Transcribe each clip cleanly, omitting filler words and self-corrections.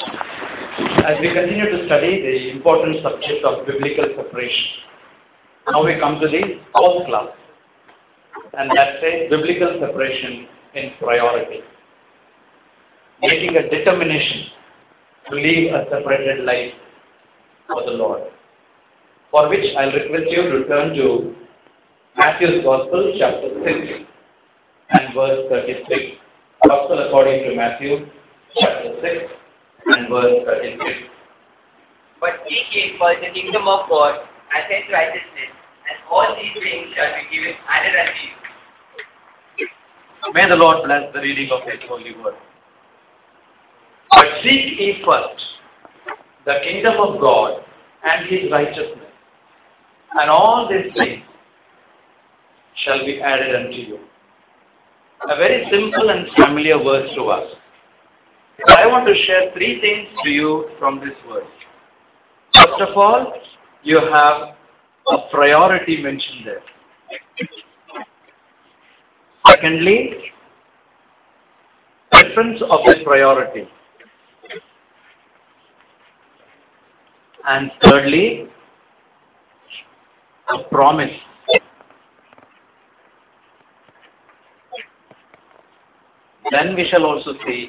As we continue to study the important subject of biblical separation, now we come to the fourth class, and that says biblical separation in priority. Making a determination to live a separated life for the Lord. For which I'll request you to turn to Matthew's Gospel, chapter 6 and verse 36. Gospel according to Matthew, chapter 6 and verse 36. But seek ye first the kingdom of God and his righteousness, and all these things shall be given added unto you. May the Lord bless the reading of His holy word. But seek ye first the kingdom of God and His righteousness, and all these things shall be added unto you. A very simple and familiar verse to us. But I want to share three things to you from this verse. First of all, you have a priority mentioned there. Secondly, difference of the priority. And thirdly, a promise. Then we shall also see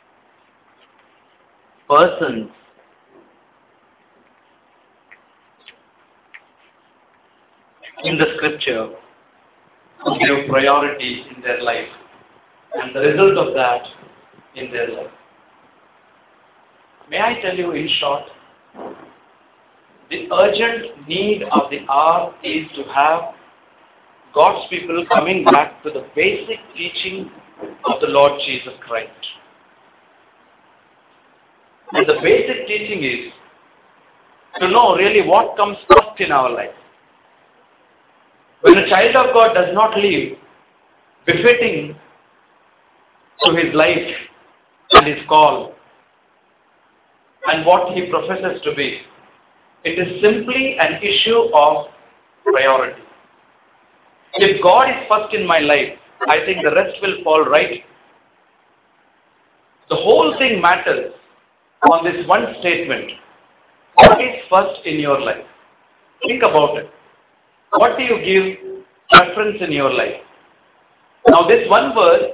persons in the scripture who give priority in their life and the result of that in their life. May I tell you in short, the urgent need of the hour is to have God's people coming back to the basic teaching of the Lord Jesus Christ. And the basic teaching is to know really what comes first in our life. When a child of God does not live befitting to his life and his call and what he professes to be, it is simply an issue of priority. If God is first in my life, I think the rest will fall right. The whole thing matters on this one statement. What is first in your life? Think about it. What do you give preference in your life? Now this one verse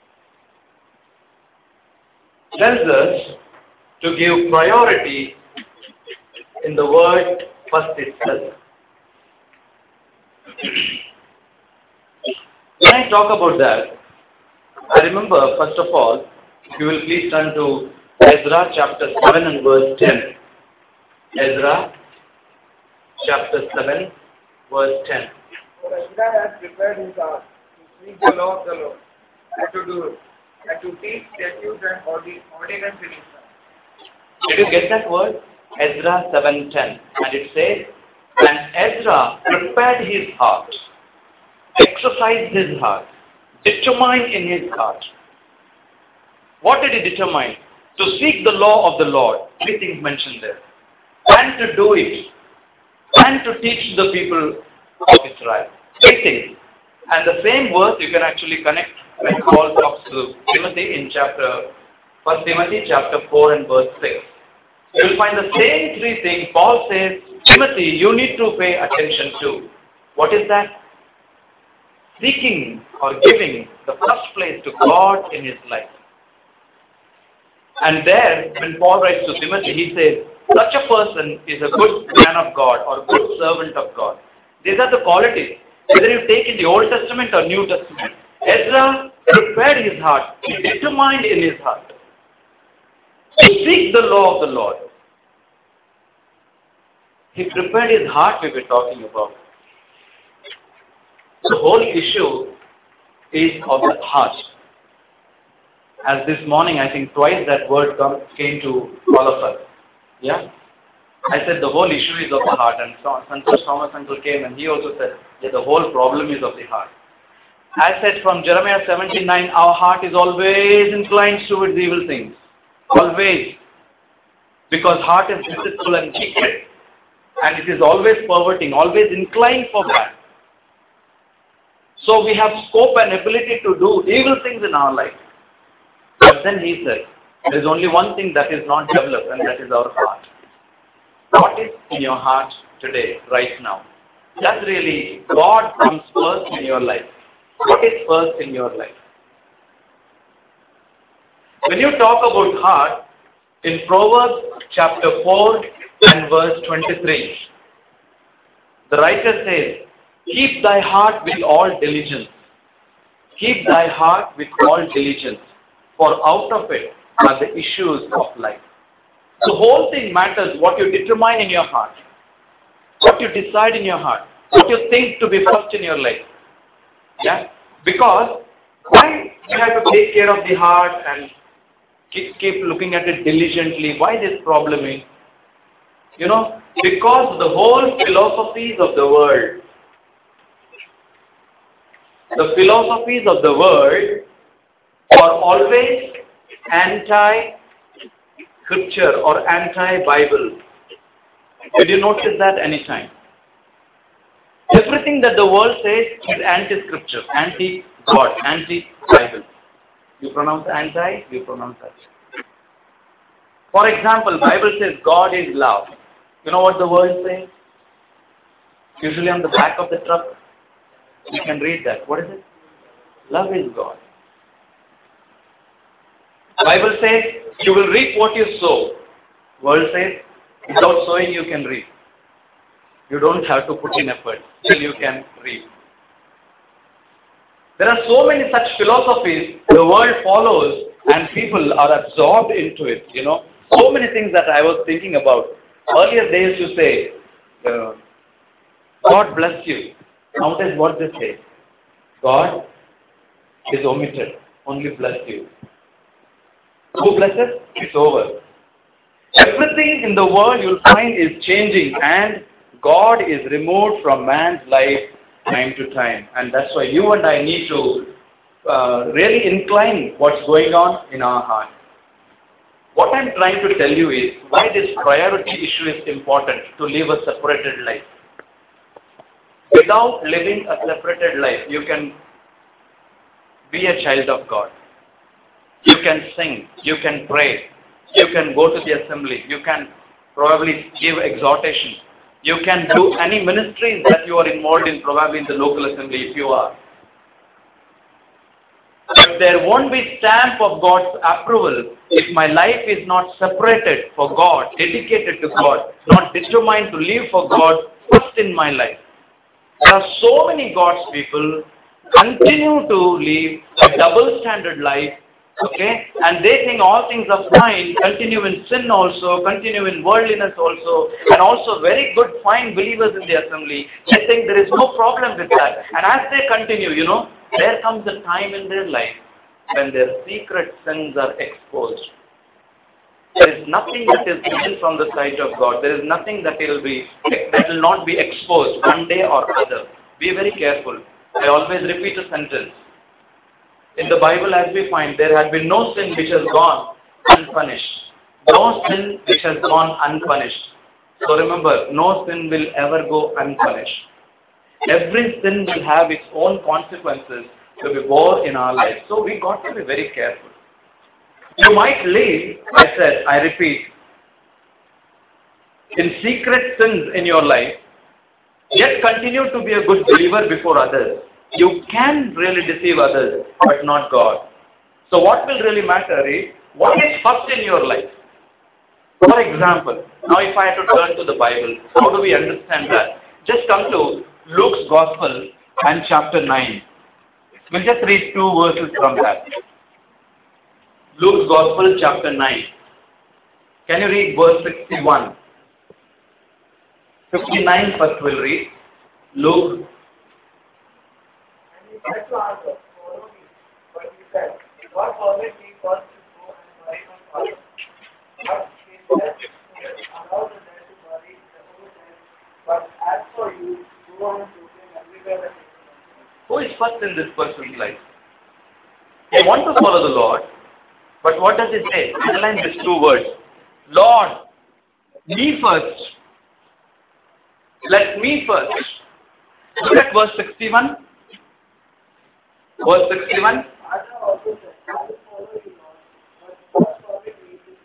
tells us to give priority in the word first itself. When I talk about that, I remember first of all, if you will please turn to Ezra chapter 7 and verse 10. Ezra chapter 7 verse 10. For Ezra has prepared his heart to seek the law of the Lord, and to do it, and to teach statutes and ordinances in his sight. Did you get that word? Ezra 7:10. And it says, and Ezra prepared his heart, exercised his heart, determined in his heart. What did he determine? To seek the law of the Lord. Three things mentioned there. And to do it. And to teach the people of Israel. Three things. And the same verse you can actually connect when Paul talks to Timothy in 1 Timothy chapter 4 and verse 6. You will find the same three things. Paul says, Timothy, you need to pay attention to. What is that? Seeking or giving the first place to God in his life. And there, when Paul writes to Timothy, he says, such a person is a good man of God or good servant of God. These are the qualities. Whether you take in the Old Testament or New Testament. Ezra prepared his heart. He determined in his heart to seek the law of the Lord. He prepared his heart we were talking about. The whole issue is of the heart. As this morning, I think twice that word came to all of us. Yeah? I said the whole issue is of the heart. And Santosh Thomas uncle came and he also said that the whole problem is of the heart. I said from Jeremiah 17:9, our heart is always inclined towards evil things. Always. Because heart is deceitful and wicked. And it is always perverting, always inclined for bad. So we have scope and ability to do evil things in our life. But then he said, There is only one thing that is not developed, and that is our heart. What is in your heart today, right now? Does really God comes first in your life? What is first in your life? When you talk about heart, in Proverbs chapter 4 and verse 23, the writer says, keep thy heart with all diligence. Keep thy heart with all diligence, for out of it are the issues of life. The whole thing matters what you determine in your heart, what you decide in your heart, what you think to be first in your life. Yeah? Because why you have to take care of the heart and keep looking at it diligently? Why this problem is? Because the whole philosophies of the world, are always anti-scripture or anti-Bible. Did you notice that anytime? Everything that the world says is anti-scripture, anti-God, anti-Bible. You pronounce anti, you pronounce that. For example, Bible says God is love. You know what the world says? Usually on the back of the truck, you can read that. What is it? Love is God. Bible says you will reap what you sow. World says without sowing you can reap. You don't have to put in effort till you can reap. There are so many such philosophies the world follows and people are absorbed into it. So many things that I was thinking about. Earlier they used to say, God bless you. Nowadays what they say? God is omitted. Only bless you. Who blesses? It's over. Everything in the world you'll find is changing and God is removed from man's life time to time. And that's why you and I need to really incline what's going on in our heart. What I'm trying to tell you is why this priority issue is important to live a separated life. Without living a separated life, you can be a child of God. You can sing, you can pray, you can go to the assembly, you can probably give exhortation, you can do any ministries that you are involved in, probably in the local assembly if you are. But there won't be stamp of God's approval if my life is not separated for God, dedicated to God, not determined to live for God first in my life. There are so many God's people continue to live a double standard life, okay? And they think all things are fine, continue in sin also, continue in worldliness also, and also very good, fine believers in the assembly. They think there is no problem with that. And as they continue, there comes a time in their life when their secret sins are exposed. There is nothing that is hidden from the sight of God. There is nothing that will not be exposed one day or other. Be very careful. I always repeat a sentence. In the Bible, as we find, there has been no sin which has gone unpunished. No sin which has gone unpunished. So remember, no sin will ever go unpunished. Every sin will have its own consequences to be borne in our life. So we got to be very careful. You might live, I repeat, in secret sins in your life, yet continue to be a good believer before others. You can really deceive others, but not God. So what will really matter is, what is first in your life? For example, now if I had to turn to the Bible, how do we understand that? Just come to Luke's Gospel and chapter 9. We'll just read 2 verses from that. Luke's Gospel, chapter 9. Can you read verse 61? 59 first we'll read. Luke. And he said to answer, follow me. But he said, what permit me first to go and bury my father? But he said, allow the dead to bury the old dead. But as for you, go on looking everywhere that you can. Who is first in this person's life? They want to follow the Lord, but what does it say? Underline these 2 words. Lord, me first. Let me first. Look at verse 61. Verse 61. Father also said, I will follow you, Lord, but first permit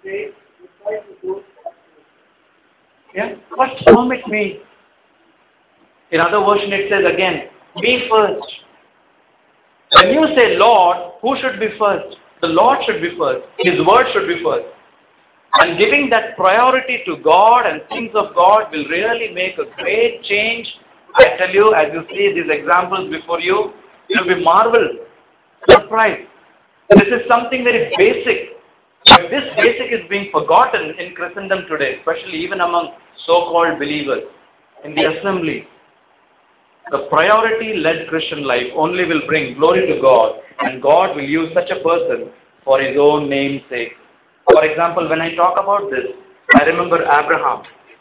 say, reply to those Yeah? First permit me. In other version it says again, me first. When you say Lord, who should be first? The Lord should be first. His word should be first. And giving that priority to God and things of God will really make a great change. I tell you, as you see these examples before you, you'll be marveled, surprised. This is something very basic. But this basic is being forgotten in Christendom today, especially even among so-called believers in the assembly. The priority-led Christian life only will bring glory to God, and God will use such a person for His own name's sake. For example, when I talk about this, I remember Abraham.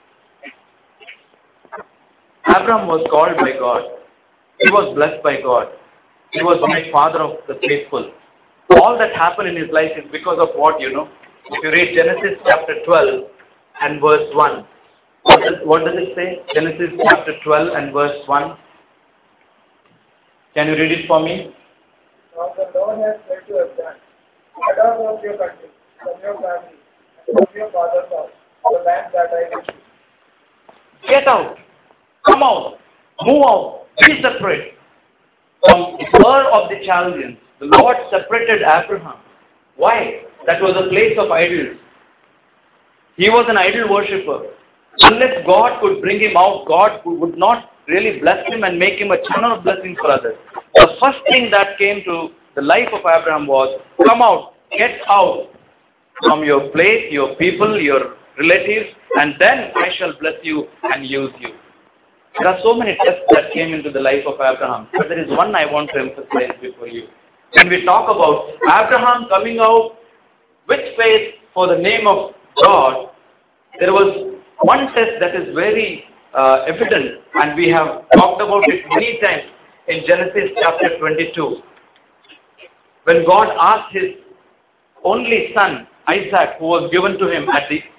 Abraham was called by God. He was blessed by God. He was made father of the faithful. All that happened in his life is because of what, you know. If you read Genesis chapter 12 and verse 1, what does it say? Genesis chapter 12 and verse 1. Can you read it for me? Now the Lord has said to Abraham, get out of your country, from your family, and from your father's house, the land that I will give you. Get out. Come out. Move out. Be separate. From Ur of the Chaldeans, the Lord separated Abraham. Why? That was a place of idols. He was an idol worshipper. Unless God could bring him out, God would not really bless him and make him a channel of blessing for others. The first thing that came to the life of Abraham was, come out, get out from your place, your people, your relatives, and then I shall bless you and use you. There are so many tests that came into the life of Abraham, but there is one I want to emphasize before you. When we talk about Abraham coming out with faith for the name of God, there was one test that is very evident, and we have talked about it many times in Genesis chapter 22. When God asked his only son, Isaac, who was given to him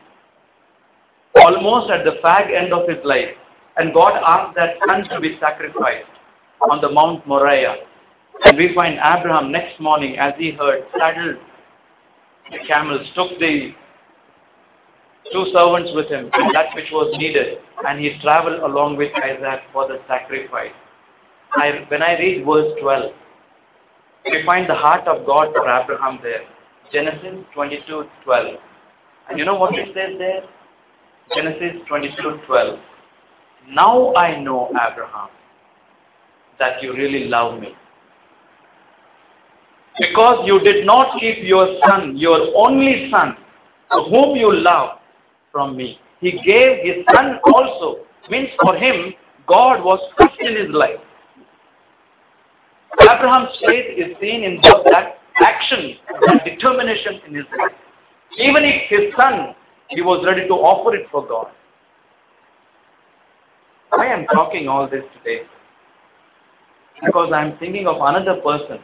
almost at the fag end of his life, and God asked that son to be sacrificed on the Mount Moriah. And we find Abraham next morning, as he heard, saddled the camels, took the 2 servants with him, and that which was needed, and he traveled along with Isaac for the sacrifice. When I read verse 12, we find the heart of God for Abraham there. Genesis 22:12. And you know what it says there? Genesis 22:12. Now I know, Abraham, that you really love me. Because you did not keep your son, your only son, whom you love, from me. He gave his son also. Means for him, God was first in his life. Abraham's faith is seen in that action, that determination in his life. Even if his son, he was ready to offer it for God. Why I am talking all this today? Because I am thinking of another person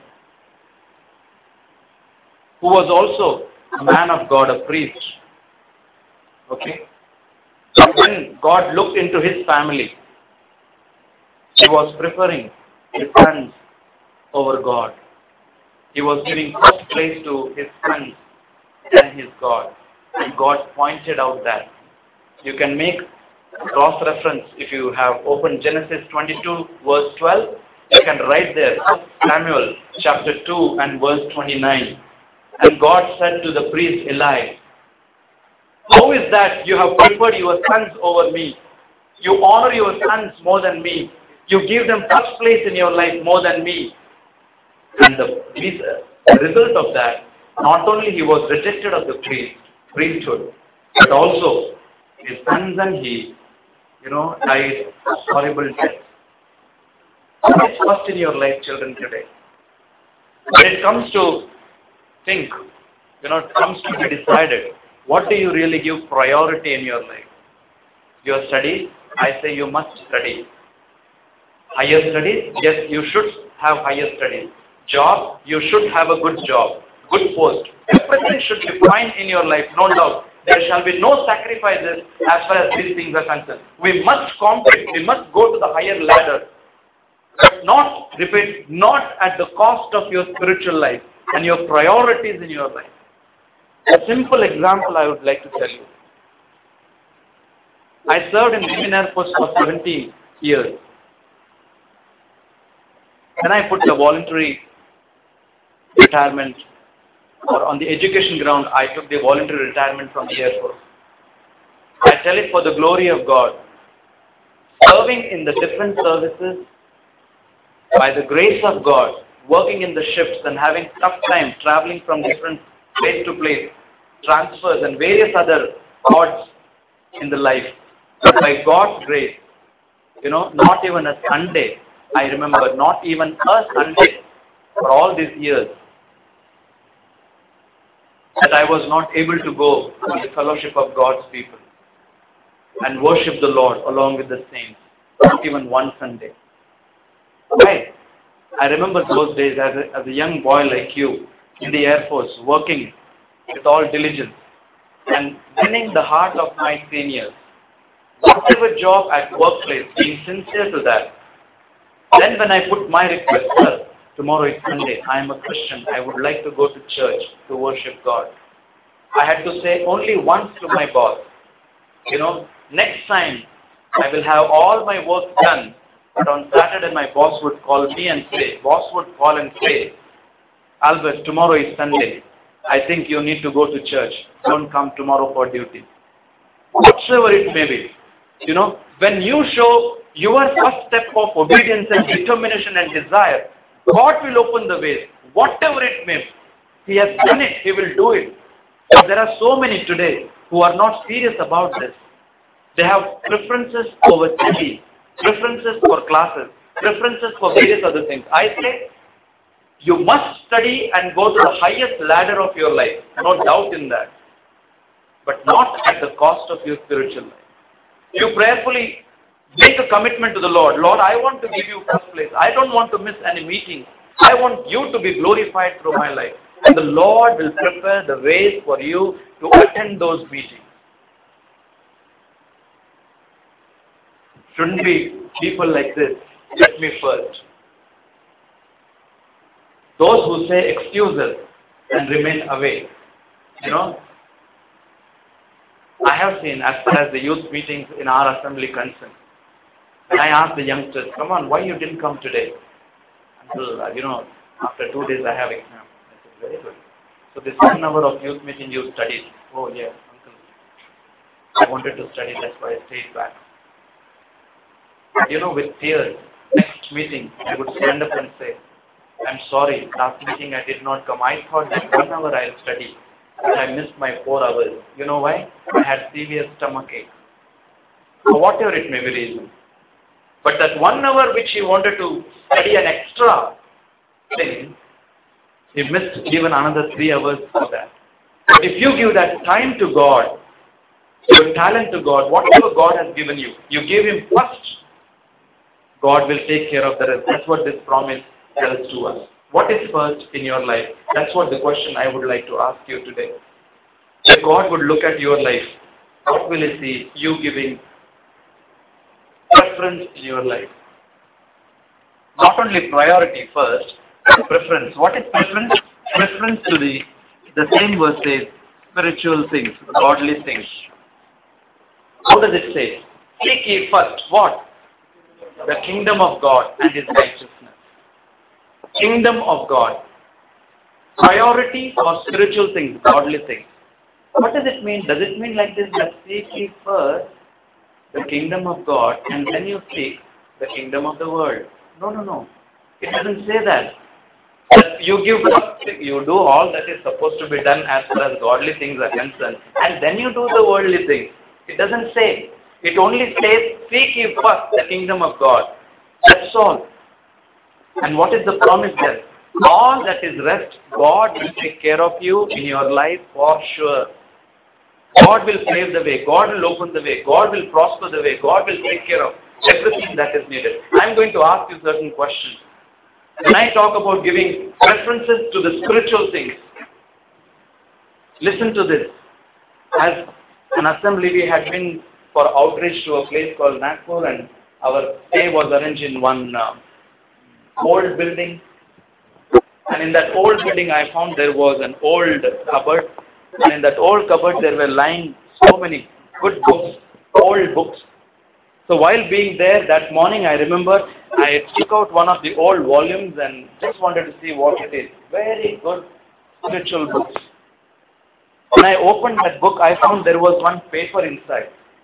who was also a man of God, a priest. Okay? But when God looked into his family, he was preferring his sons over God. He was giving first place to his sons than his God. And God pointed out that. You can make cross-reference if you have opened Genesis 22 verse 12. You can write there, Samuel chapter 2 and verse 29. And God said to the priest Eli, how is that you have preferred your sons over me? You honor your sons more than me. You give them first place in your life more than me. And the result of that, not only he was rejected of the priesthood, but also his sons and he, died horrible death. What is first in your life, children, today? When it comes to think, it comes to be decided, what do you really give priority in your life? Your studies? I say you must study. Higher studies? Yes, you should have higher studies. Job? You should have a good job, good post. Everything should be fine in your life, no doubt. There shall be no sacrifices as far as these things are concerned. We must compete. We must go to the higher ladder. But not at the cost of your spiritual life and your priorities in your life. A simple example I would like to tell you. I served in Indian Air Force for 70 years. Then I put the voluntary retirement, or on the education ground, I took the voluntary retirement from the Air Force. I tell it for the glory of God. Serving in the different services, by the grace of God, working in the ships and having tough time traveling from different place to place, transfers and various other odds in the life. But by God's grace, not even a Sunday, I remember, not even a Sunday for all these years, that I was not able to go to the fellowship of God's people and worship the Lord along with the saints. Not even one Sunday. Right? I remember those days as a young boy like you in the Air Force, working with all diligence and winning the heart of my seniors. Whatever job at workplace, being sincere to that. Then when I put my request, sir, tomorrow is Sunday, I am a Christian, I would like to go to church to worship God. I had to say only once to my boss, next time I will have all my work done, but on Saturday my boss would call and say, Albert, tomorrow is Sunday. I think you need to go to church. Don't come tomorrow for duty. Whatsoever it may be. When you show your first step of obedience and determination and desire, God will open the way. Whatever it may be. He has done it. He will do it. But there are so many today who are not serious about this. They have preferences over study, preferences for classes, preferences for various other things. I say, you must study and go to the highest ladder of your life. No doubt in that. But not at the cost of your spiritual life. You prayerfully make a commitment to the Lord. Lord, I want to give you first place. I don't want to miss any meeting. I want you to be glorified through my life. And the Lord will prepare the way for you to attend those meetings. Shouldn't be people like this. Let me first. Those who say excuses and remain away. I have seen, as far as the youth meetings in our assembly concerned, and I asked the youngsters, come on, why you didn't come today? Until, after 2 days I have exam. I said, very good. So this 1 hour of youth meeting you studied. Oh yeah, uncle. I wanted to study, that's why I stayed back. With tears, next meeting, I would stand up and say, I'm sorry, last meeting I did not come. I thought that 1 hour I'll study. But I missed my 4 hours. You know why? I had severe stomach ache. So whatever it may be reason. But that 1 hour which he wanted to study an extra thing, he missed even another 3 hours for that. But if you give that time to God, your talent to God, whatever God has given you, you give Him first, God will take care of the rest. That's what this promise tells to us. What is first in your life? That's what the question I would like to ask you today. If God would look at your life, what will He see? You giving preference in your life. Not only priority first, but preference. What is preference? Preference to the same verse says, spiritual things, godly things. How does it say? Seek ye first what? The kingdom of God and His righteousness. Kingdom of God. Priority for spiritual things, godly things. What does it mean? Does it mean like this, that seek ye first the kingdom of God and then you seek the kingdom of the world? No. It doesn't say that. That you give first, you do all that is supposed to be done as far as godly things are concerned, and then you do the worldly things. It doesn't say. It only says, seek ye first the kingdom of God. That's all. And what is the promise there? All that is rest, God will take care of you in your life for sure. God will pave the way. God will open the way. God will prosper the way. God will take care of everything that is needed. I'm going to ask you certain questions. When I talk about giving preferences to the spiritual things, listen to this. As an assembly, we had been for outreach to a place called Nagpur, and our stay was arranged in one old building. And in that old building, I found there was an old cupboard And in that old cupboard, there were lying so many good books, old books. So while being there that morning, I remember I took out one of the old volumes and just wanted to see what it is. Very good spiritual books. When I opened that book, I found there was one paper inside.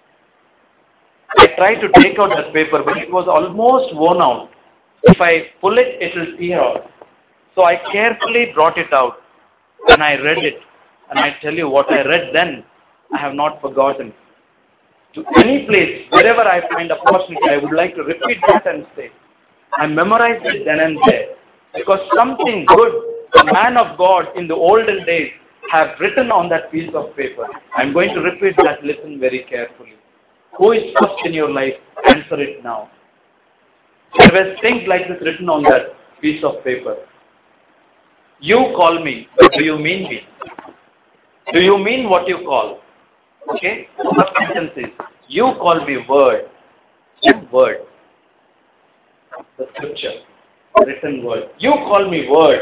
I tried to take out that paper, but it was almost worn out. If I pull it, it will tear out. So I carefully brought it out and I read it. And I tell you what I read then, I have not forgotten. To any place, wherever I find a opportunity, I would like to repeat that and say, I memorized it then and there. Because something good, the man of God in the olden days have written on that piece of paper. I'm going to repeat that, listen very carefully. Who is first in your life? Answer it now. There were things like this written on that piece of paper. You call me, but do you mean me? Do you mean what you call? Okay? The sentence is, you call me word. Word. The scripture. The written word. You call me word.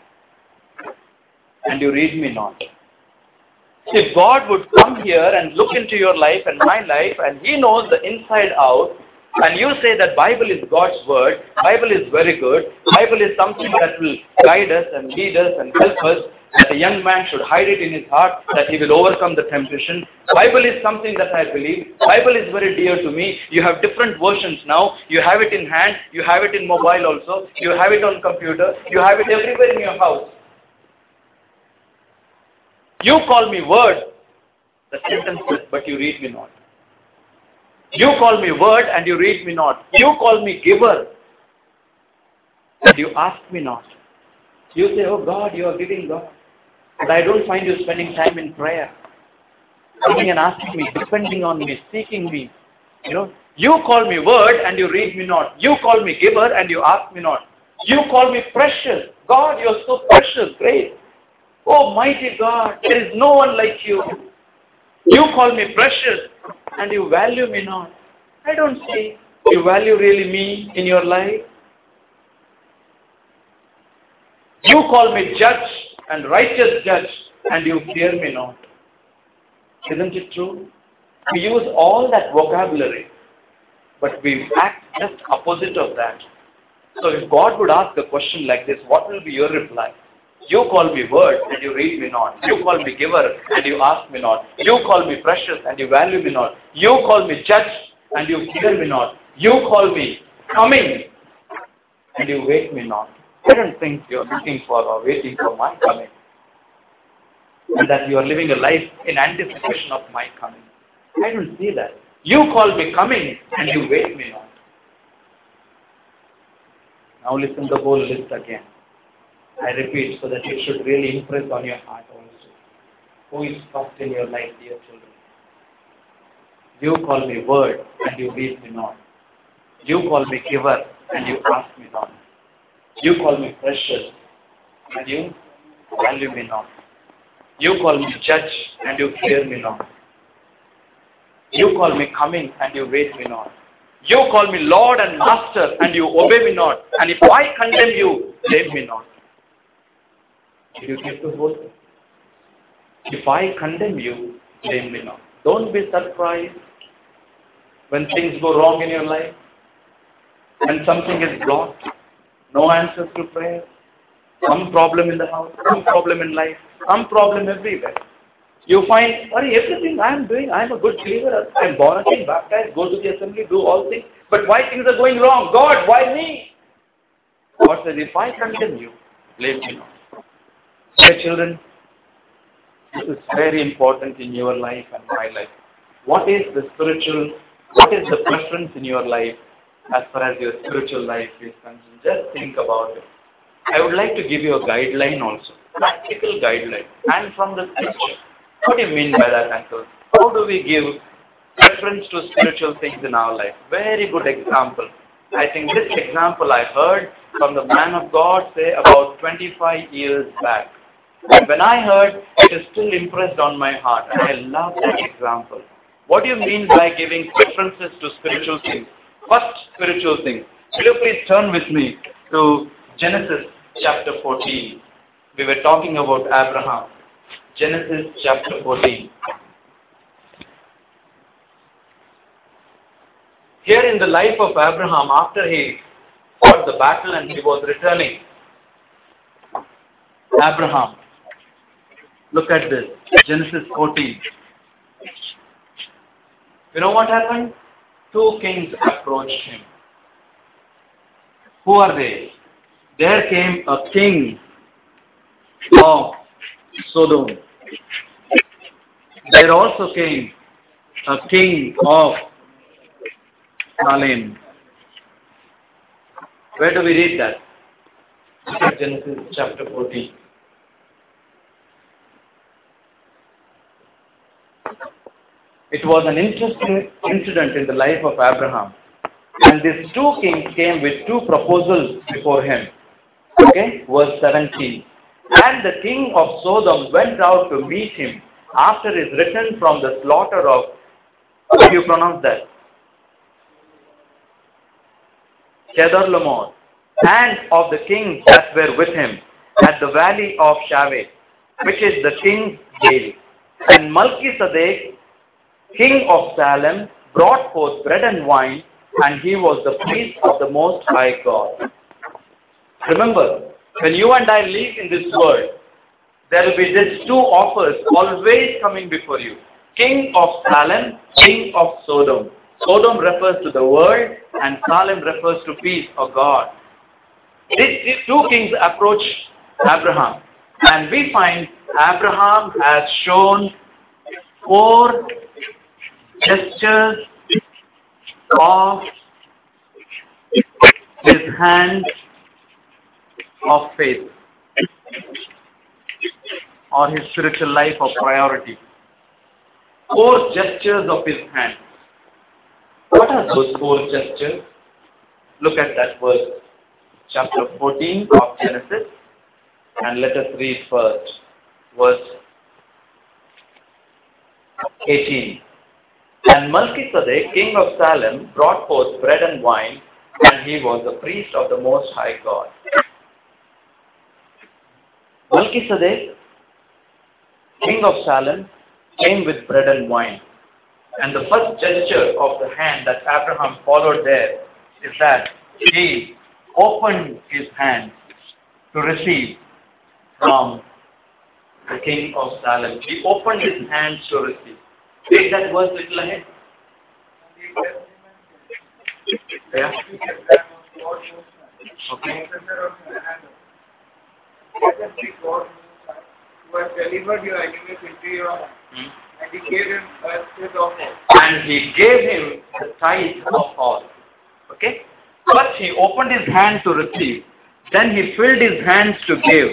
And you read me not. If God would come here and look into your life and my life, and He knows the inside out, and you say that Bible is God's word, Bible is very good, Bible is something that will guide us and lead us and help us, that a young man should hide it in his heart, that he will overcome the temptation. Bible is something that I believe. Bible is very dear to me. You have different versions now. You have it in hand. You have it in mobile also. You have it on computer. You have it everywhere in your house. You call me word. The sentence is, but you read me not. You call me word and you read me not. You call me giver and you ask me not. You say, oh God, you are giving God. But I don't find you spending time in prayer. Coming and asking me, depending on me, seeking me. You call me word and you read me not. You call me giver and you ask me not. You call me precious. God, you are so precious, great. Oh mighty God, there is no one like you. You call me precious and you value me not. I don't see you value really me in your life. You call me judge and righteous judge and you fear me not. Isn't it true? We use all that vocabulary, but we act just opposite of that. So if God would ask a question like this, what will be your reply? You call me word and you read me not. You call me giver and you ask me not. You call me precious and you value me not. You call me judge and you fear me not. You call me coming and you wait me not. I don't think you are looking for or waiting for my coming. And that you are living a life in anticipation of my coming. I don't see that. You call me coming and you wait me not. Now listen to the whole list again. I repeat so that it should really impress on your heart also. Who is first in your life, dear children? You call me word and you read me not. You call me giver and you ask me not. You call me precious and you value me not. You call me judge and you fear me not. You call me coming and you wait me not. You call me Lord and Master and you obey me not. And if I condemn you, blame me not. Did you get the whole thing? If I condemn you, blame me not. Don't be surprised when things go wrong in your life. When something is blocked, no answers to prayer, some problem in the house, some problem in life, some problem everywhere. You find, everything I am doing, I am a good believer, I am born again, baptized, go to the assembly, do all things. But why things are going wrong? God, why me? God says, if I condemn you, blame me not. Dear children, this is very important in your life and my life. What is the preference in your life as far as your spiritual life is concerned? Just think about it. I would like to give you a guideline also, practical guideline, and from the scripture. What do you mean by that, uncle? How do we give preference to spiritual things in our life? Very good example. I think this example I heard from the man of God say about 25 years back. And when I heard, it is still impressed on my heart. And I love that example. What do you mean by giving preferences to spiritual things? First, spiritual things. Will you please turn with me to Genesis chapter 14. We were talking about Abraham. Genesis chapter 14. Here in the life of Abraham, after he fought the battle and he was returning, Abraham, look at this, Genesis 14. You know what happened? Two kings approached him. Who are they? There came a king of Sodom. There also came a king of Salem. Where do we read that? Look at Genesis chapter 14. It was an interesting incident in the life of Abraham. And these two kings came with two proposals before him. Okay, verse 17. And the king of Sodom went out to meet him after his return from the slaughter of, how do you pronounce that? Kedorlaomer, and of the kings that were with him at the valley of Shaveh, which is the king's dale. And Melchizedek, king of Salem, brought forth bread and wine, and he was the priest of the Most High God. Remember, when you and I live in this world, there will be these two offers always coming before you. King of Salem, king of Sodom. Sodom refers to the world and Salem refers to peace or God. These two kings approach Abraham, and we find Abraham has shown 4 gestures of his hand of faith or his spiritual life of priority. 4 gestures of his hand. What are those 4 gestures? Look at that verse, chapter 14 of Genesis, and let us read first verse 18. And Melchizedek, king of Salem, brought forth bread and wine, and he was the priest of the Most High God. Melchizedek, king of Salem, came with bread and wine. And the first gesture of the hand that Abraham followed there is that he opened his hand to receive from the king of Salem. He opened his hands to receive. Read that verse little ahead. Yeah. Okay. Who has delivered your enemies into your hand, and he gave him a fifth of all. And he gave him the tithe of all. Okay? First he opened his hand to receive. Then he filled his hands to give.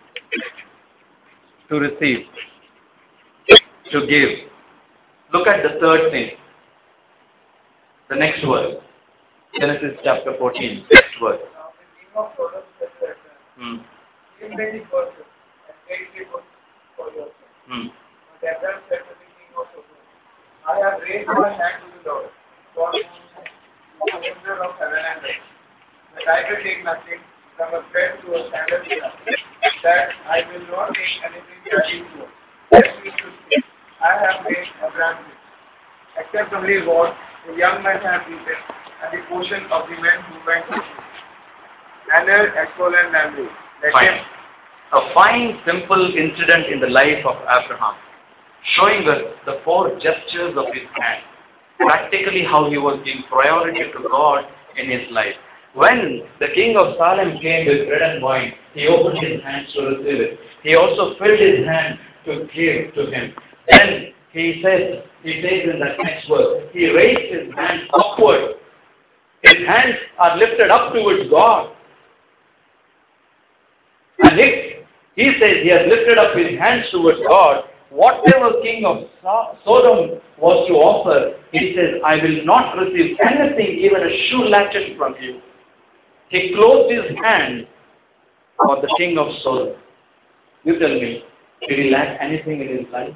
To receive. To give. Look at the third thing. The next verse. Genesis chapter 14. Next verse. Now the king of Sodom said to Abraham, give me the person and take it for yourself. But Abraham said to the king of Sodom, I have raised my hand to the Lord, God who is the creator of heaven and earth, that I will take nothing from a bread to a sandal staff, that I will not take anything that is yours. Lest you should say, I have made Abraham rich, except only what the young men have eaten, and the portion of the men who went with him. Aner, Eshcol, and Mamre. Let him. A fine, simple incident in the life of Abraham, showing us the 4 gestures of his hand, practically how he was giving priority to God in his life. When the king of Salem came with bread and wine, he opened his hands to receive it. He also filled his hand to give to him. Then he says in that next verse, he raised his hands upward. His hands are lifted up towards God. And if he says he has lifted up his hands towards God, whatever king of Sodom was to offer, he says, I will not receive anything, even a shoe latchet from you. He closed his hand for the king of Sodom. You tell me, did he lack anything in his life?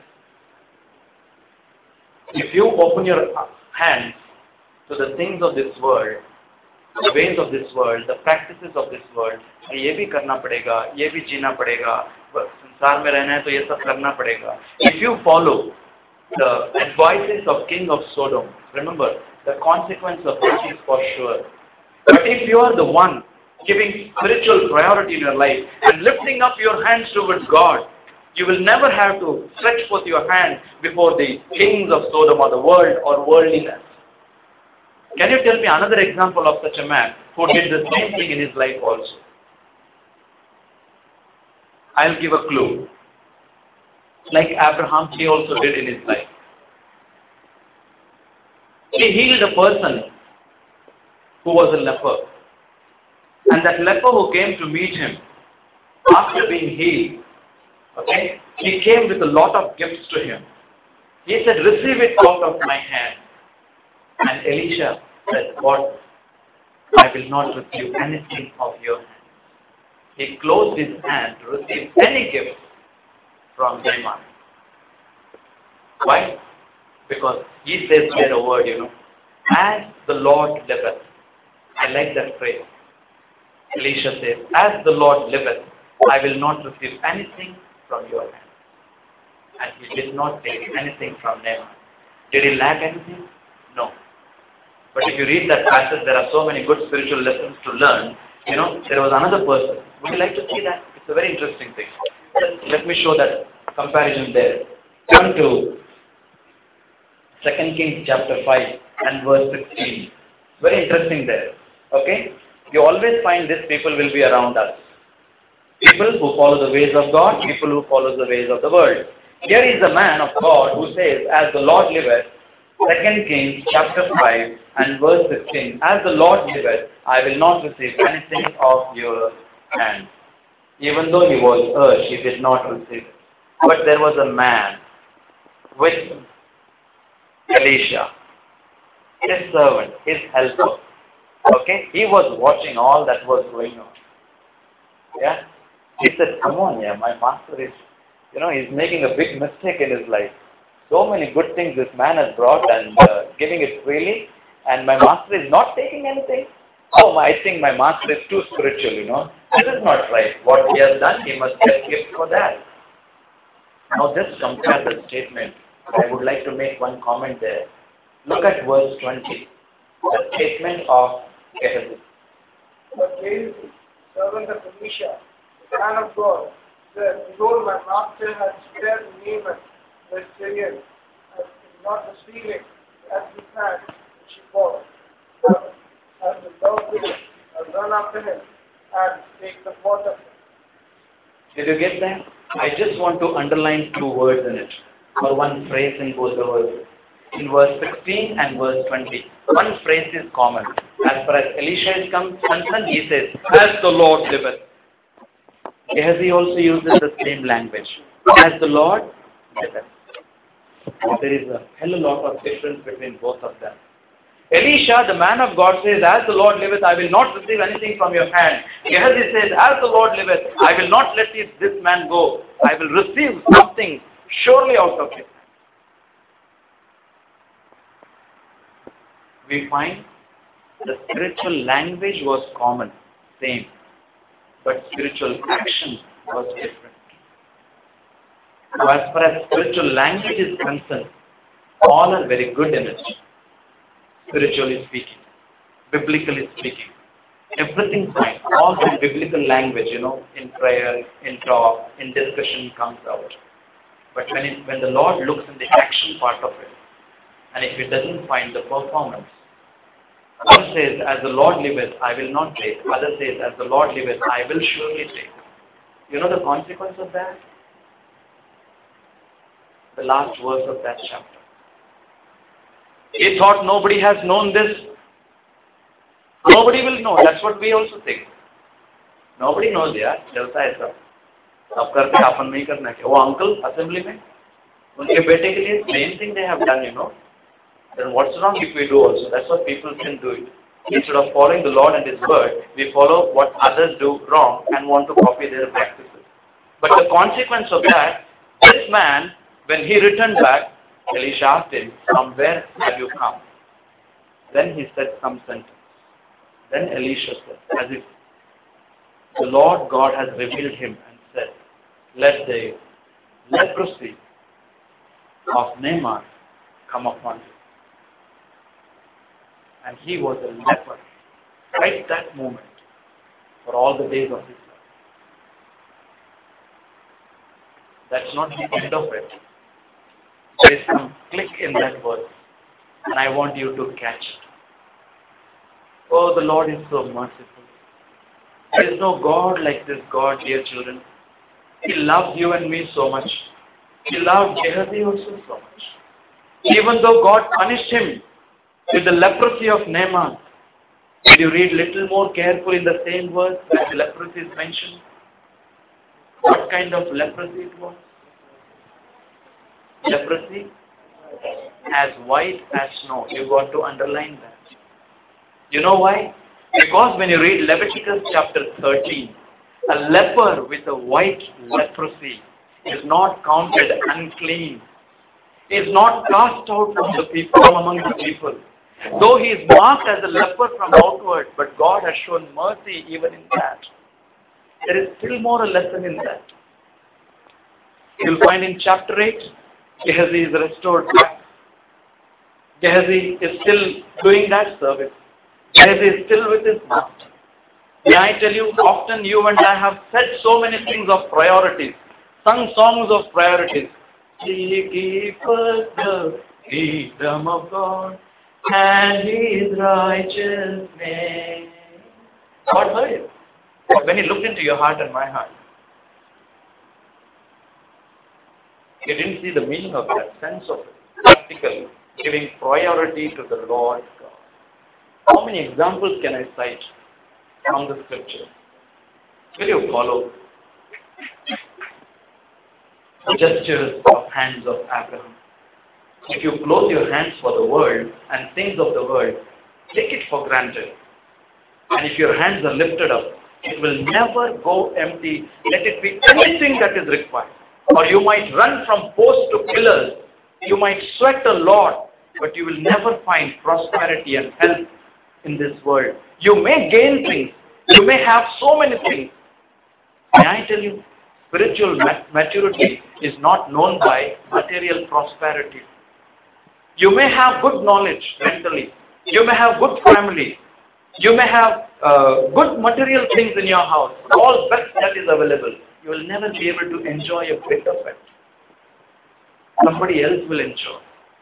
If you open your hands to the things of this world, the ways of this world, the practices of this world, ये भी करना पड़ेगा, ये भी जीना पड़ेगा, संसार में रहना है तो ये सब करना पड़ेगा. If you follow the advices of king of Sodom, remember the consequence of that is for sure. But if you are the one giving spiritual priority in your life and lifting up your hands towards God, you will never have to stretch forth your hand before the kings of Sodom or the world or worldliness. Can you tell me another example of such a man who did the same thing in his life also? I'll give a clue. Like Abraham, he also did in his life. He healed a person who was a leper. And that leper who came to meet him after being healed, okay, he came with a lot of gifts to him. He said, receive it out of my hand. And Elisha said, God, I will not receive anything of your hand. He closed his hand to receive any gift from Naaman. Why? Because he says there a word, as the Lord liveth. I like that phrase. Elisha says, as the Lord liveth, I will not receive anything from your hand. And he did not take anything from Naaman. Did he lack anything? No. But if you read that passage, there are so many good spiritual lessons to learn. There was another person. Would you like to see that? It's a very interesting thing. Let me show that comparison there. Come to 2 Kings chapter 5 and verse 16. Very interesting there. Okay? You always find these people will be around us. People who follow the ways of God, people who follow the ways of the world. Here is a man of God who says, as the Lord liveth, 2 Kings chapter 5 and verse 16, as the Lord liveth, I will not receive anything of your hand. Even though he was urged, he did not receive it. But there was a man with Elisha, his servant, his helper. Okay? He was watching all that was going on. Yeah? He said, come on, my master is, he's making a big mistake in his life. So many good things this man has brought and giving it freely, and my master is not taking anything. Oh, I think my master is too spiritual, This is not right. What he has done, he must get gift for that. Now just compare the statement. I would like to make one comment there. Look at verse 20. The statement of Gehazi. But Gehazi, servant of Elisha, the man of God, said, behold, my master has spared Naaman the Syrian, and is not receiving as his hand which he bought. But as the Lord will, I'll run after him and take the water. Did you get that? I just want to underline two words in it, or one phrase in both the verses. In verse 16 and verse 20, one phrase is common. As far as Elisha is concerned, he says, as the Lord liveth. Gehazi also uses the same language. As the Lord liveth. There is a hell of a lot of difference between both of them. Elisha, the man of God, says, as the Lord liveth, I will not receive anything from your hand. Gehazi says, as the Lord liveth, I will not let this man go. I will receive something surely out of him. We find the spiritual language was common, same, but spiritual action was different. So as far as spiritual language is concerned, all are very good in it. Spiritually speaking, biblically speaking, everything fine. All the biblical language, in prayer, in talk, in discussion comes out. But when the Lord looks in the action part of it, and if He doesn't find the performance, one says, as the Lord liveth, I will not take. Other says, as the Lord liveth, I will surely take. You know the consequence of that? The last verse of that chapter. He thought nobody has known this. Nobody will know. That's what we also think. Nobody knows, यार चलता है सब. अब करते अपन नहीं करना क्या? वो uncle assembly में उनके बेटे के लिए same thing they have done, Then what's wrong if we do also? That's what people can do it. Instead of following the Lord and His word, we follow what others do wrong and want to copy their practices. But the consequence of that, this man, when he returned back, Elisha asked him, from where have you come? Then he said some sentence. Then Elisha said, as if the Lord God has revealed him and said, let the leprosy of Naaman come upon him. And he was a leper right that moment for all the days of his life. That's not the end of it. There is some click in that verse, and I want you to catch it. Oh, the Lord is so merciful. There is no God like this God, dear children. He loves you and me so much. He loved Gehazi also so much. Even though God punished him with the leprosy of Naaman, did you read little more carefully in the same verse where the leprosy is mentioned? What kind of leprosy it was? Leprosy as white as snow. You got to underline that. You know why? Because when you read Leviticus chapter 13, a leper with a white leprosy is not counted unclean. He is not cast out from the people, from among the people. Though he is marked as a leper from outward, but God has shown mercy even in that. There is still more a lesson in that. You'll find in chapter 8, Gehazi is restored back. Gehazi is still doing that service. Gehazi is still with his master. May I tell you, often you and I have said so many things of priorities, sung songs of priorities. He keepeth the freedom of God and His righteousness. God heard it. But when He looked into your heart and my heart, He didn't see the meaning of that, sense of it, practically giving priority to the Lord God. How many examples can I cite from the scripture? Will you follow the gestures of hands of Abraham? If you close your hands for the world and things of the world, take it for granted. And if your hands are lifted up, it will never go empty. Let it be anything that is required. Or you might run from posts to pillars. You might sweat a lot, but you will never find prosperity and health in this world. You may gain things. You may have so many things. May I tell you, spiritual maturity is not known by material prosperity. You may have good knowledge mentally. You may have good family. You may have good material things in your house. All best that is available. You will never be able to enjoy a bit of it. Somebody else will enjoy.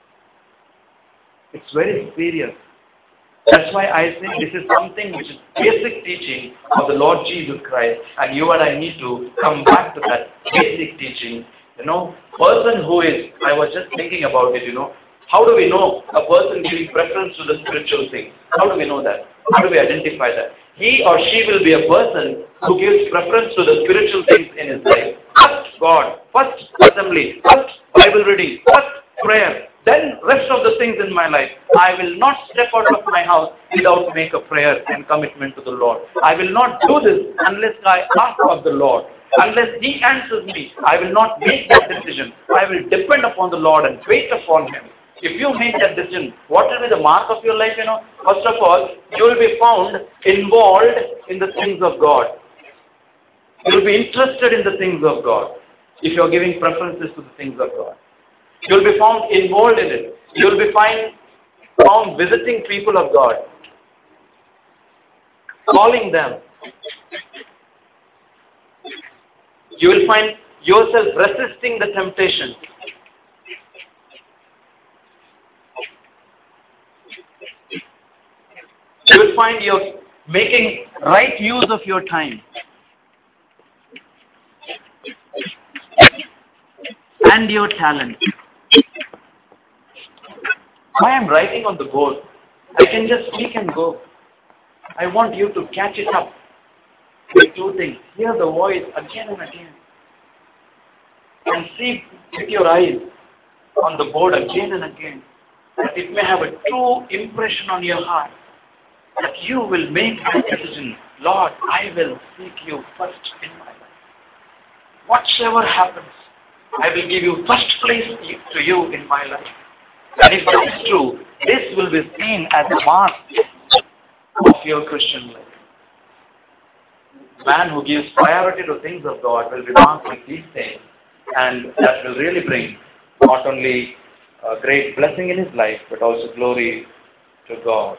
It's very serious. That's why I say this is something which is basic teaching of the Lord Jesus Christ, and you and I need to come back to that basic teaching. Person who is, I was just thinking about it, how do we know a person giving preference to the spiritual things? How do we know that? How do we identify that? He or she will be a person who gives preference to the spiritual things in his life. First God, first assembly, first Bible reading, first prayer, then rest of the things in my life. I will not step out of my house without make a prayer and commitment to the Lord. I will not do this unless I ask of the Lord. Unless He answers me, I will not make that decision. I will depend upon the Lord and wait upon Him. If you make that decision, what will be the mark of your life? First of all, you will be found involved in the things of God. You will be interested in the things of God if you are giving preferences to the things of God. You will be found involved in it. You will be found visiting people of God, calling them. You will find yourself resisting the temptation. You will find you're making right use of your time. And your talent. Why I'm writing on the board? I can just speak and go. I want you to catch it up with two things. Hear the voice again and again. And see with your eyes on the board again and again. That it may have a true impression on your heart. That you will make a decision. Lord, I will seek you first in my life. Whatsoever happens, I will give you first place to you in my life. And if that is true, this will be seen as a mark of your Christian life. Man who gives priority to things of God will be marked with these things, and that will really bring not only a great blessing in his life, but also glory to God.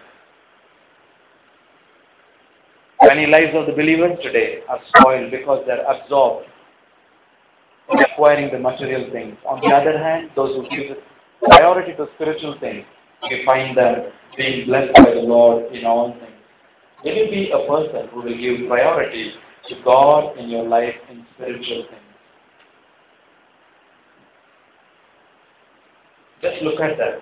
Many lives of the believers today are spoiled because they are absorbed in acquiring the material things. On the other hand, those who give priority to spiritual things, we find them being blessed by the Lord in all things. Will you be a person who will give priority to God in your life in spiritual things? Just look at that.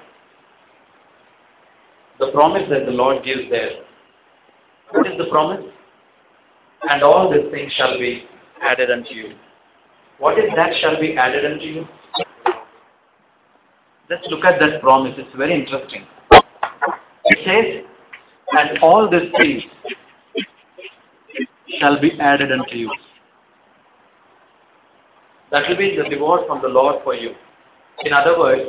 The promise that the Lord gives there. What is the promise? And all these things shall be added unto you. What is that shall be added unto you? Just look at that promise. It's very interesting. It says, and all these things shall be added unto you. That will be the reward from the Lord for you. In other words,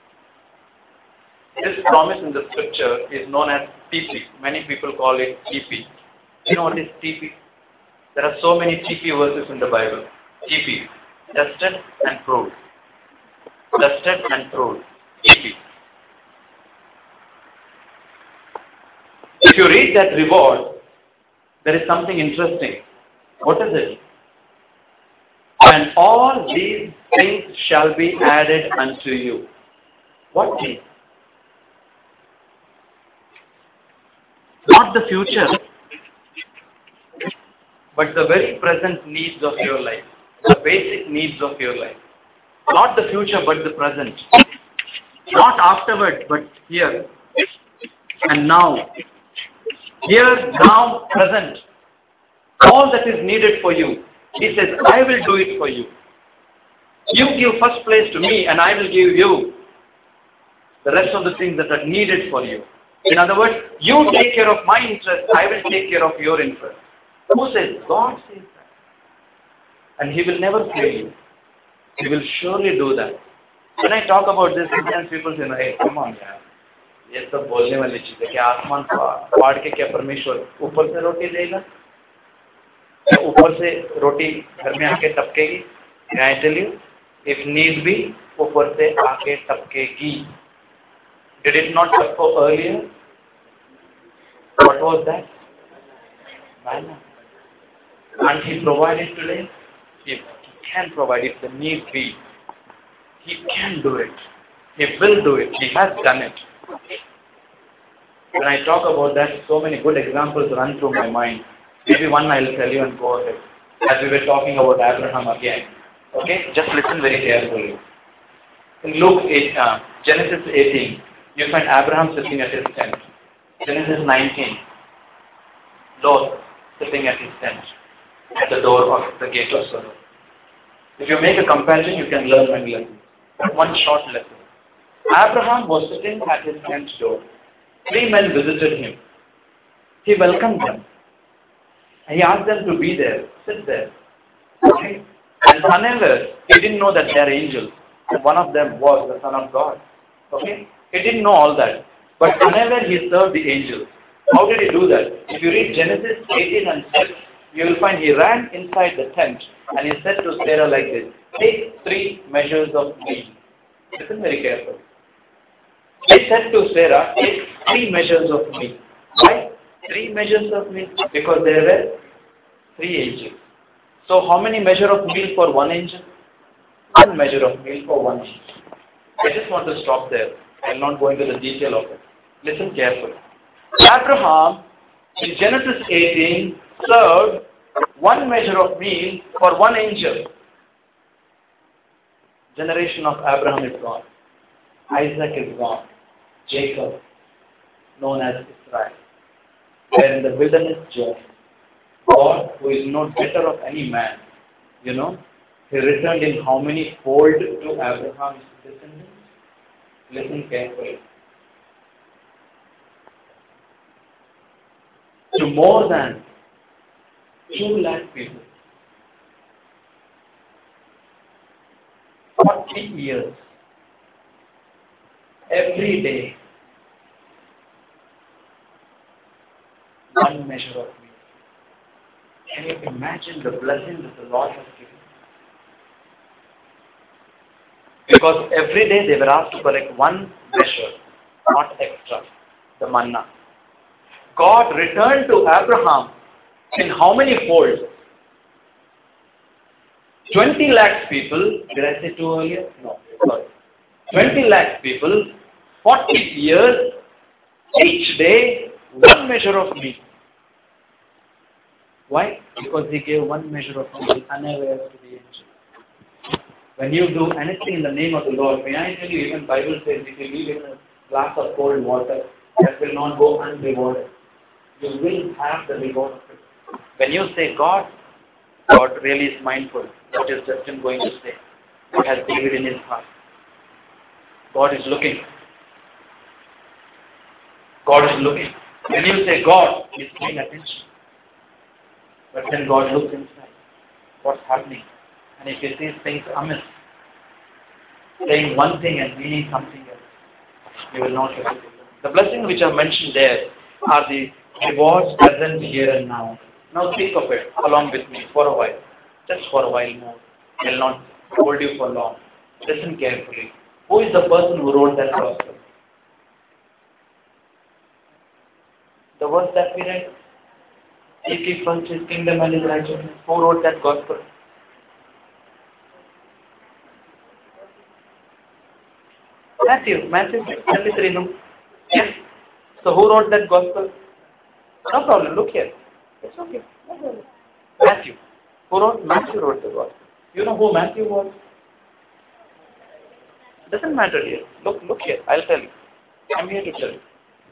this promise in the scripture is known as TP. Many people call it TP. You know what is TP? There are so many TP verses in the Bible. TP. Tested and proved. Tested and proved. TP. If you read that reward, there is something interesting. What is it? And all these things shall be added unto you. What things? Not the future, but the very present needs of your life. The basic needs of your life. Not the future, but the present. Not afterward, but here and now. Here, now, present. All that is needed for you. He says, I will do it for you. You give first place to me and I will give you the rest of the things that are needed for you. In other words, you take care of my interest, I will take care of your interest. Who says? God says that. And He will never fail you. He will surely do that. When I talk about this, sometimes people say, hey, come on, yaar. ये सब बोलने वाली चीज है कि आसमान फाड़ के क्या परमेश्वर ऊपर से रोटी देगा क्या ऊपर से रोटी घर में आके टपकेगी I tell you, if need be, ऊपर से आके टपकेगी. Did it not tapko earlier? What was that? Manna. And He provided today. He can provide if the need be. He can do it. He will do it. He has done it. When I talk about that, so many good examples run through my mind. Maybe one I'll tell you and go ahead. As we were talking about Abraham again. Okay? Just listen very carefully. In Genesis 18, you find Abraham sitting at his tent. Genesis 19, Lot sitting at his tent at the door of the gate of Sodom. If you make a comparison, you can learn many lessons. One short lesson. Abraham was sitting at his tent door. 3 men visited him. He welcomed them. He asked them to be there, sit there. Okay? And unaware, he didn't know that they are angels. And one of them was the Son of God. Okay? He didn't know all that. But unaware, he served the angels. How did he do that? If you read Genesis 18 and 6, you will find he ran inside the tent and he said to Sarah like this, take 3 measures of meal. Listen very carefully. He said to Sarah, take 3 measures of meal. Why? 3 measures of meal? Because there were 3 angels. So how many measure of meal for 1 angel? 1 measure of meal for 1 angel. I just want to stop there. I will not go into the detail of it. Listen carefully. Abraham, in Genesis 18, served 1 measure of meal for 1 angel. Generation of Abraham is gone. Isaac is gone. Jacob, known as Israel. Where in the wilderness journey, God, who is no better of any man, He returned in how many fold to Abraham's descendants? Listen carefully. To more than 2 lakh people. 40 years. Every day. 1 measure of meal. Can you imagine the blessing that the Lord has given? Because every day they were asked to collect one measure, not extra, the manna. God returned to Abraham in how many folds? 20 lakhs people. Did I say too earlier? No, sorry. 20 lakhs people, 40 years, each day, one measure of meat. Why? Because he gave one measure of meat unaware to the angel. When you do anything in the name of the Lord, may I tell you, even Bible says, if you leave in a glass of cold water, that will not go unrewarded. You will have the reward of it. When you say God, God really is mindful. What is Justin going to say? What has David in his heart? God is looking. God is looking. When you say God, He is paying attention. But then God looks inside. What's happening? And if He sees things amiss, saying one thing and meaning something else, He will not get it. The blessings which are mentioned there are the rewards present here and now. Now think of it along with me for a while. Just for a while more. I will not hold you for long. Listen carefully. Who is the person who wrote that gospel? The verse that we read. Seek ye first His kingdom and His righteousness. Who wrote that gospel? Matthew 6:23. No? Yes. So who wrote that gospel? No problem. Look here. It's okay. No problem. Matthew. Matthew wrote the gospel. You know who Matthew was? Doesn't matter here. Look here. I'll tell you. I'm here to tell you.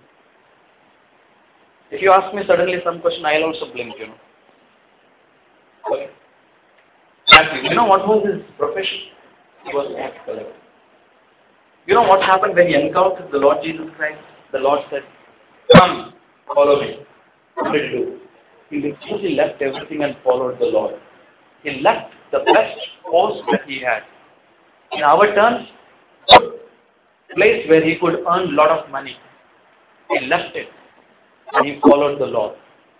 If you ask me suddenly some question, I'll also blink, you know. Okay. Matthew. You know what was his profession? He was a tax collector. You know what happened when he encountered the Lord Jesus Christ? The Lord said, "Come, follow me." What did he do? He literally left everything and followed the Lord. He left the best post that he had. In our terms, a place where he could earn a lot of money. He left it and he followed the Lord.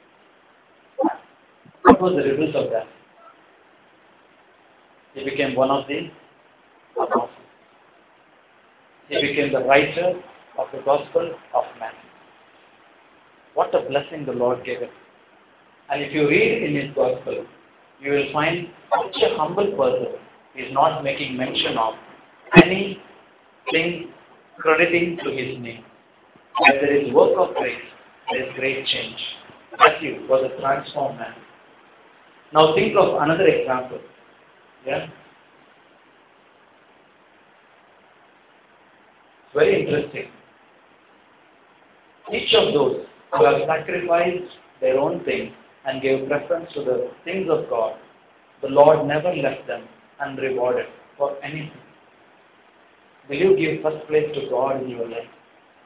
What was the result of that? He became one of the apostles. He became the writer of the Gospel of Matthew. What a blessing the Lord gave him. And if you read in his Gospel, you will find such a humble person. He is not making mention of anything crediting to his name. Where there is work of grace, there is great change. Matthew was a transformed man. Now think of another example. Yeah? Very interesting. Each of those who have sacrificed their own things and gave preference to the things of God, the Lord never left them unrewarded for anything. Will you give first place to God in your life?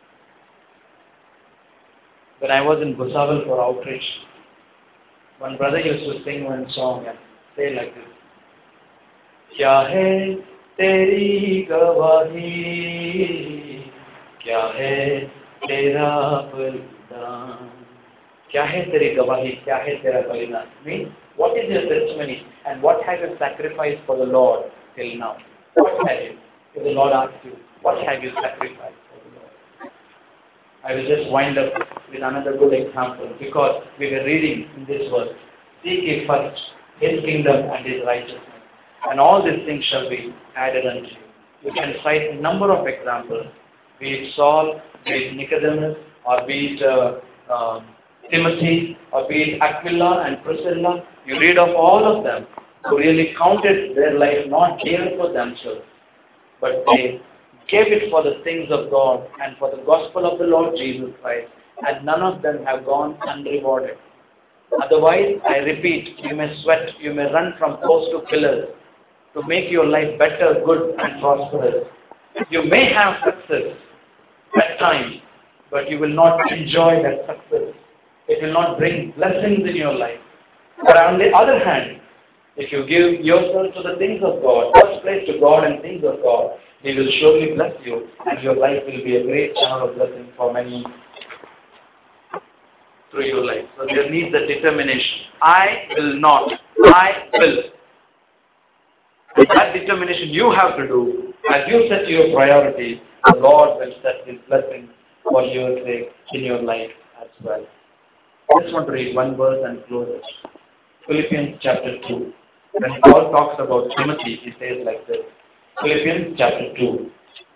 When I was in Bhusawal for outreach, one brother used to sing one song and say like this, "Kya hai teri gawahi, kya hai tera balidan." Kya hai teri gawahi, kya hai tera balidan? Means, what is your testimony and what have you sacrificed for the Lord till now? What have you? If the Lord asks you, what have you sacrificed for the Lord? I will just wind up with another good example because we were reading in this verse, "Seek ye first His kingdom and His righteousness, and all these things shall be added unto you." You can cite a number of examples, be it Saul, be it Nicodemus, or be it Timothy, or be it Aquila and Priscilla. You read of all of them who really counted their life not dear for themselves, but they gave it for the things of God and for the gospel of the Lord Jesus Christ, and none of them have gone unrewarded. Otherwise, I repeat, you may sweat, you may run from post to pillars to make your life better, good and prosperous. You may have success at times, but you will not enjoy that success. It will not bring blessings in your life. But on the other hand, if you give yourself to the things of God, first place to God and things of God, He will surely bless you and your life will be a great channel of blessing for many through your life. So there needs a determination. I will not. I will. And that determination you have to do. As you set your priorities, the Lord will set His blessings for your sake in your life as well. I just want to read one verse and close it. Philippians chapter 2. When Paul talks about Timothy, he says like this. Philippians chapter 2.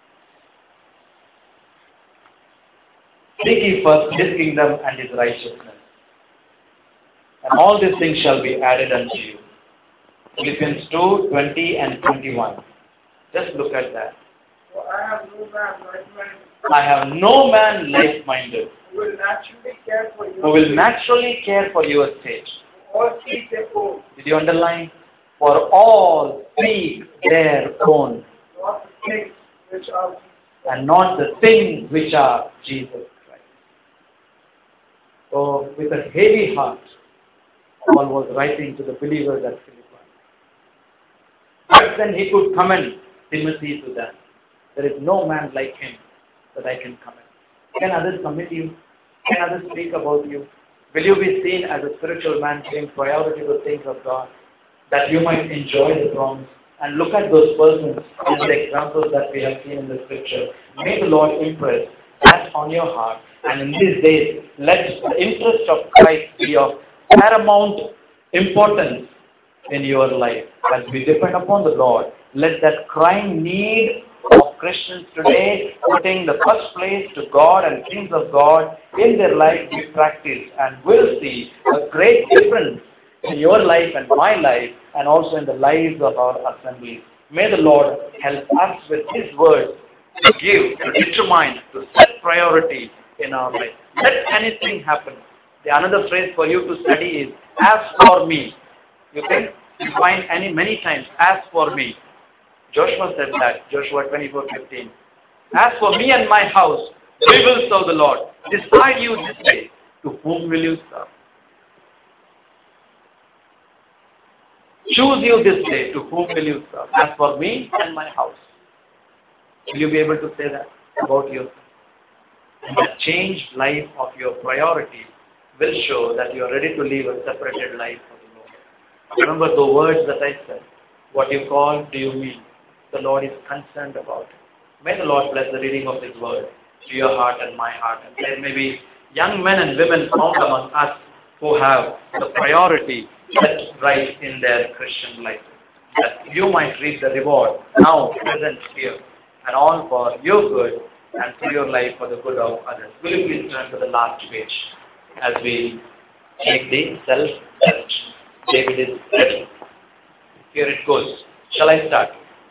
Seek ye first His kingdom and His righteousness, and all these things shall be added unto you. Philippians 2, 20 and 21. Just look at that. For I have no man like-minded I have no man like-minded who will naturally care for you. who will naturally care for your state. All seek their own, Did you underline? For all seek their own, not the things which are and not the things which are Jesus Christ. So, with a heavy heart, Paul was writing to the believers at Philippi. But then he could commend Timothy to them. There is no man like him that I can commend. Can others commend you? Can others speak about you? Will you be seen as a spiritual man giving priority to things of God, that you might enjoy the promise? And look at those persons and the examples that we have seen in the scripture. May the Lord impress that on your heart. And in these days, let the interest of Christ be of paramount importance in your life. As we depend upon the Lord, let that crying need of Christians today, putting the first place to God and things of God in their life be practiced, and we'll see a great difference in your life and my life, and also in the lives of our assemblies. May the Lord help us with His word to give, to determine, to set priority in our life. Let anything happen. The another phrase for you to study is, as for me. You can find many times, as for me. Joshua said that, Joshua 24:15. As for me and my house, we will serve the Lord. Decide you this day, to whom will you serve? Choose you this day, to whom will you serve? As for me and my house. Will you be able to say that about yourself? And the changed life of your priority will show that you are ready to live a separated life for the Lord. Remember the words that I said. What you call, do you mean? The Lord is concerned about it. May the Lord bless the reading of His word to your heart and my heart. And there may be young men and women found among us who have the priority set right in their Christian life. That you might reap the reward now, present here, and all for your good and for your life for the good of others. Will you please turn to the last page as we take the self-test. David is ready. Here it goes. Shall I start?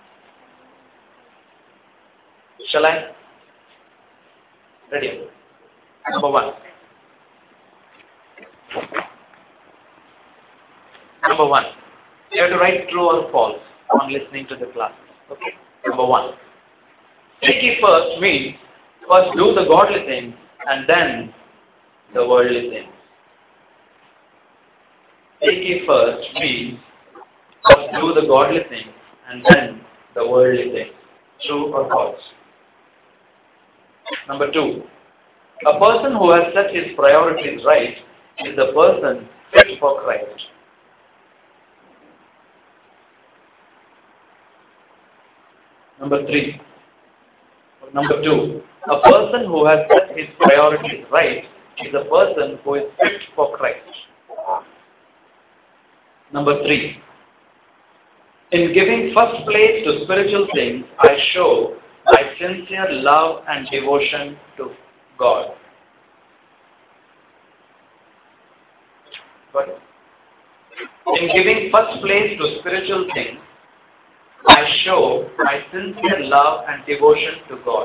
Shall I? Ready. Number 1. Number 1. You have to write true or false on listening to the class. Okay? Number 1. Seek ye first means first do the godly things and then the worldly things. Seek ye first means first do the godly things and then the worldly things. True or false? Number 2. A person who has set his priorities right is the person fit for Christ. Number 3. Number 2. A person who has set his priorities right is a person who is fit for Christ. Number 3. In giving first place to spiritual things, I show my sincere love and devotion to God. Got it? In giving first place to spiritual things, I show my sincere love and devotion to God.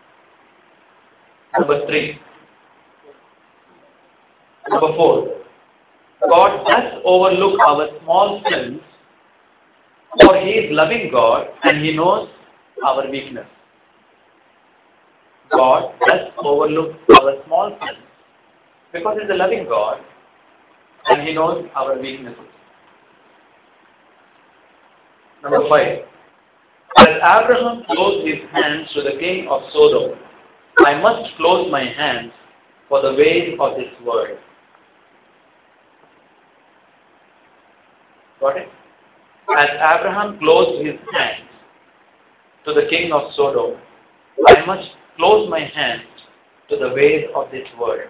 Number 3. Number 4. God does overlook our small sins, for He is loving God and He knows our weakness. God does overlook our small sins because He is a loving God and He knows our weaknesses. Number 5. As Abraham closed his hands to the king of Sodom, I must close my hands for the ways of this world. Got it? As Abraham closed his hands to the king of Sodom, I must close my hands to the ways of this world.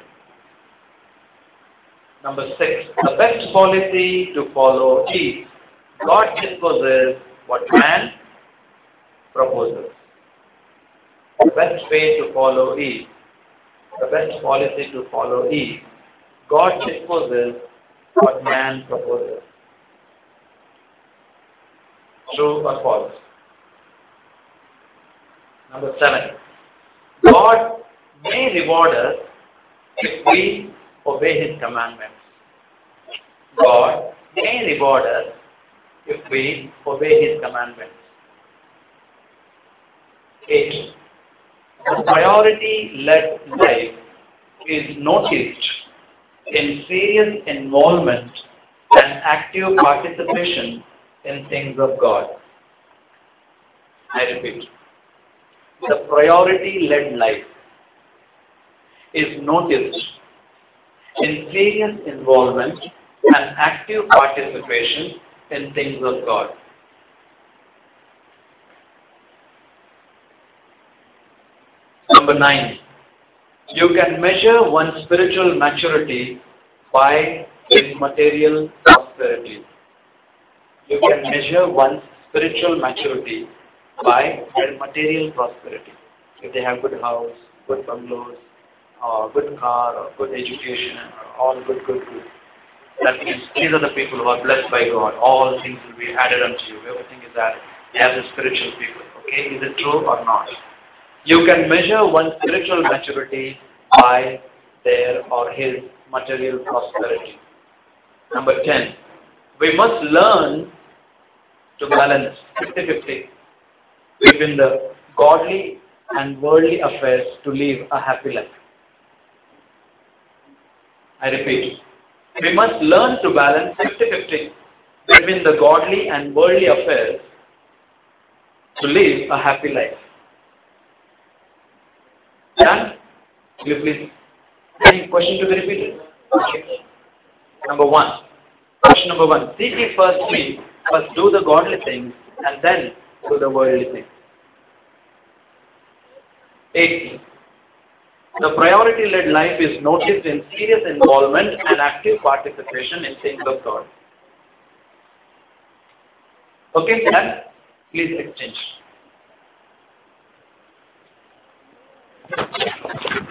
Number 6, the best policy to follow is God disposes what man proposes. The best way to follow is, the best policy to follow is God disposes what man proposes. True or false? Number 7. God may reward us if we obey His commandments. God may reward us if we obey His commandments. 8. The priority-led life is noticed in serious involvement and active participation in things of God. I repeat. The priority-led life is noticed in serious involvement and active participation in things of God. Number 9. You can measure one's spiritual maturity by his material prosperity. You can measure one's spiritual maturity by their material prosperity. If they have good house, good bungalows, or good car, or good education, or all good. That means these are the people who are blessed by God. All things will be added unto you. Everything is added. They are the spiritual people. Okay, is it true or not? You can measure one's spiritual maturity by their or his material prosperity. Number 10. We must learn to balance 50-50 between the godly and worldly affairs to live a happy life. I repeat. We must learn to balance 50-50 between the godly and worldly affairs to live a happy life. Done? Will you please? Any question to be repeated? Okay. Number 1. Question number 1. Seek ye first me. First do the godly things and then do the worldly things. 8. The priority-led life is noticed in serious involvement and active participation in things of God. Okay, done? Please exchange.